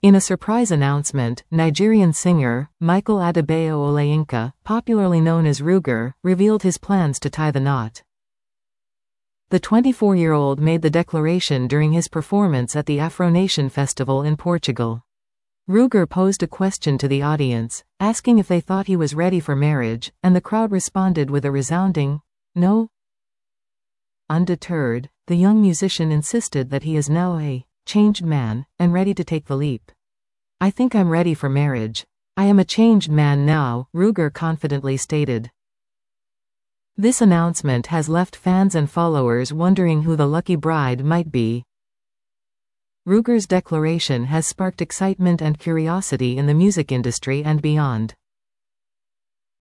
In a surprise announcement, Nigerian singer, Michael Adebayo Olayinka, popularly known as Ruger, revealed his plans to tie the knot. The 24-year-old made the declaration during his performance at the Afronation Festival in Portugal. Ruger posed a question to the audience, asking if they thought he was ready for marriage, and the crowd responded with a resounding, "No." Undeterred, the young musician insisted that he is now a changed man, and ready to take the leap. "I think I'm ready for marriage. I am a changed man now," Ruger confidently stated. This announcement has left fans and followers wondering who the lucky bride might be. Ruger's declaration has sparked excitement and curiosity in the music industry and beyond.